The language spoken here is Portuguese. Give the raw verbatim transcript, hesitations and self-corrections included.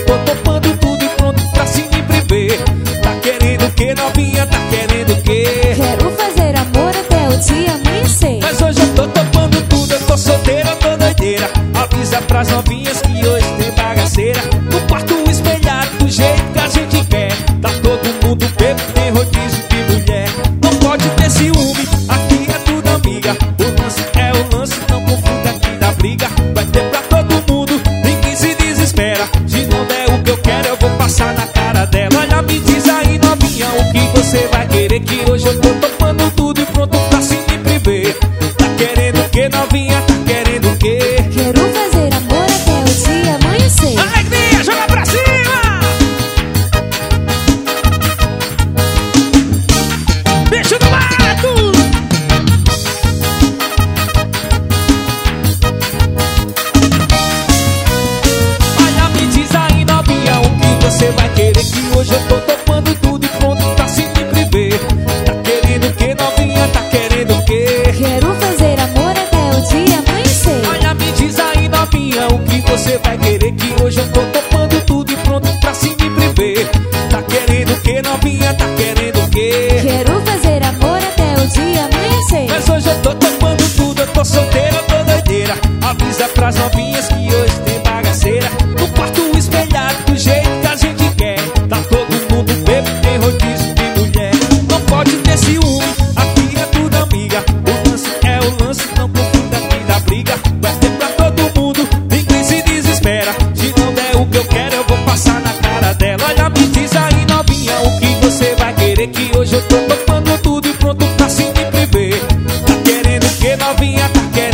tô topando tudo e pronto pra se me prever. Tá querendo o que, novinha? Tá querendo o que? Quero fazer amor até o dia amanhecer. Mas hoje eu tô topando tudo, eu tô solteira, tô doideira. Avisa pras novinhas que hoje tem bagaceira. No quarto espelhado, do jeito que a gente quer. Tá todo mundo bebo, tem rodízio de mulher. Não pode ter ciúme, aqui é tudo amiga. O lance é o lance, não confunda aqui da briga. Vai ter pra todo mundo, ninguém se desespera. Se não der o que eu quero, eu vou passar na cara dela. Olha, me diz aí, novinha, o que você vai querer? Que hoje eu tô topando tudo e pronto pra se me prever. Tá querendo o que, novinha? Tá querendo o que? Quero fazer amor até o dia amanhecer. Alegria, joga pra cima! Bicho do mato! Olha, me diz aí, novinha, o que você vai querer? Que hoje eu tô topando tudo e pronto pra se me prever. Tá querendo o que, novinha? Tá querendo o que? Quero fazer amor até o dia amanhecer. Olha, me diz aí, novinha, o que você vai querer? Que hoje eu tô topando tudo e pronto pra se me prever. Tá querendo o que, novinha? Tá querendo o que? Quero fazer amor até o dia amanhecer. Mas hoje eu tô topando tudo, eu tô solteira, eu tô doideira. Avisa pras novinhas que hoje tem bagaceira. No quarto espelhado, do jeito que a gente quer. Tá todo mundo bebo, tem rodízio de mulher. Não pode ter ciúme, aqui é tudo amiga. O lance é o lance, não confunda aqui da briga. Vai ter pra todo mundo, ninguém se desespera. Se não der o que eu quero, eu vou passar na cara dela. Olha, me diz aí, novinha, o que você vai querer? Que hoje eu tô topando tudo e pronto pra se me prever. Tá querendo o que, novinha? Tá querendo